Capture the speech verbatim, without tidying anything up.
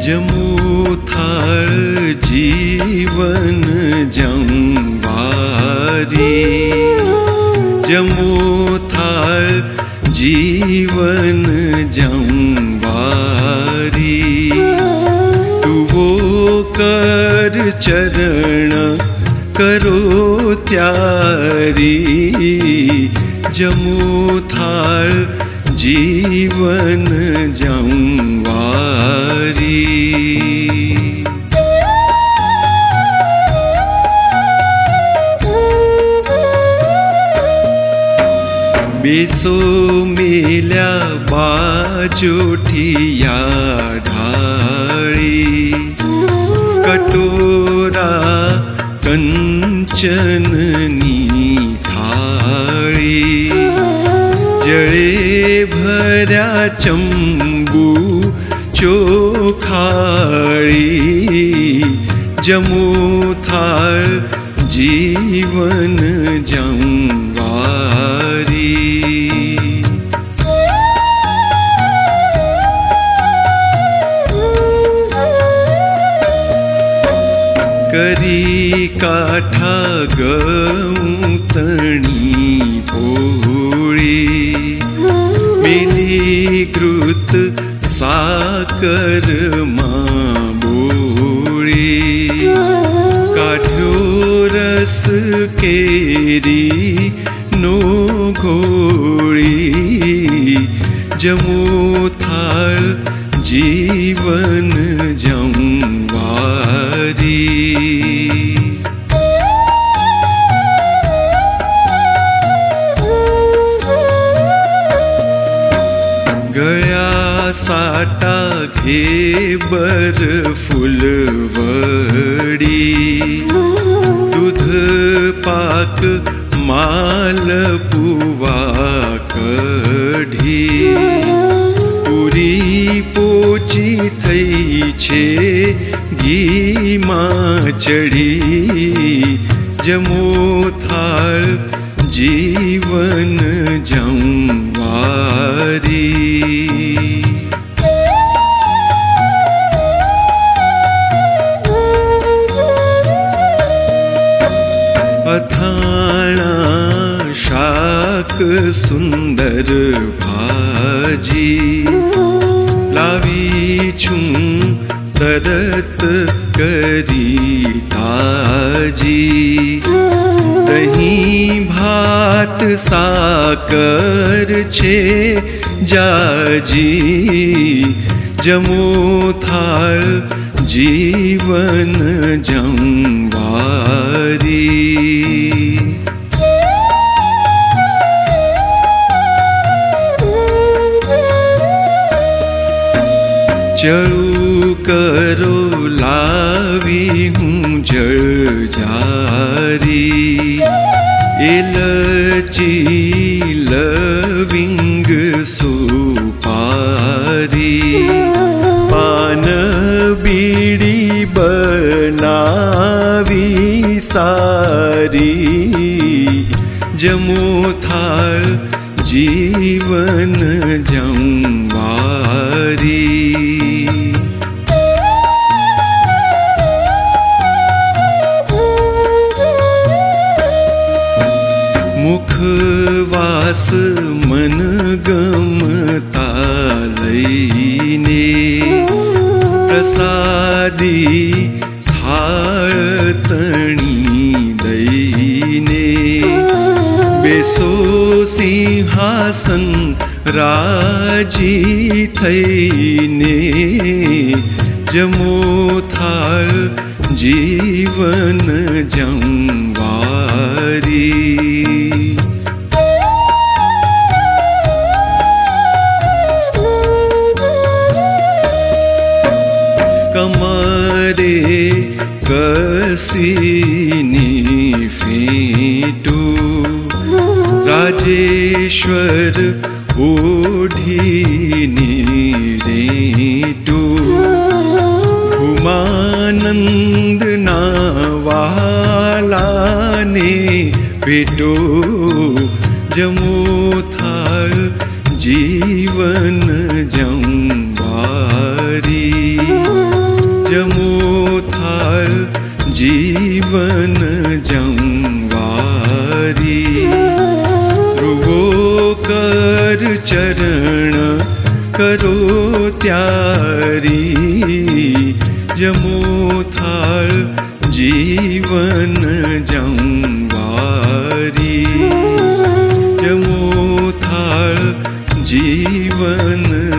जमुथाळ जीवन जंवारी, जमुथाळ जीवन जंवारी। तू वो कर चरण करो त्यारी, जमुथाळ जीवन जंवारी। बेसो मेल्या बाजोठिया ढाळी, कटोरा कंचननी थाळी। जळे भऱ्या चंबू चोखाळी, जमुथाळ जीवन जंवारी। करी काठा गवतणी पोळी, मेली कृत साकर माबोळी। काठ्यो रस केरी नो घोळी, जमुथाळ जीवन जंवारी। गळ्या साटा घे बर फुलवडी, दूध पाक मालपुवा कढी। पुरी पोची थई छे घी माचड़ी, जमुथाळ जीवन जंवारी। अथाणा शाक सुंदर भाजी, लावी छूं तरत करी ताजी। दही भात साकर छे जाजी, जमुथाळ जीवन जंवारी। चळू करो लावी हूँ जळ जारी, एलची लविंग सुपारी। पान बीड़ी बनावी सारी, जमुथाळ जीवन जंवारी। मुखवास मन गमता लईने, प्रसादी थाळ तणी दईने। बेसो सिंहासन राजी थईने, जमुथाळ जीवन जंवारी। कमरे कसीनी फेटू, राजेश्वर ओढीनी रेटू। उमानंद नावालाने भेटो, जमुथाळ जीवन जंवारी। जीवन जंवारी ध्रुवो कर चरण करो त्यारी जमो थाल जीवन जंवारी जमो थाल जीवन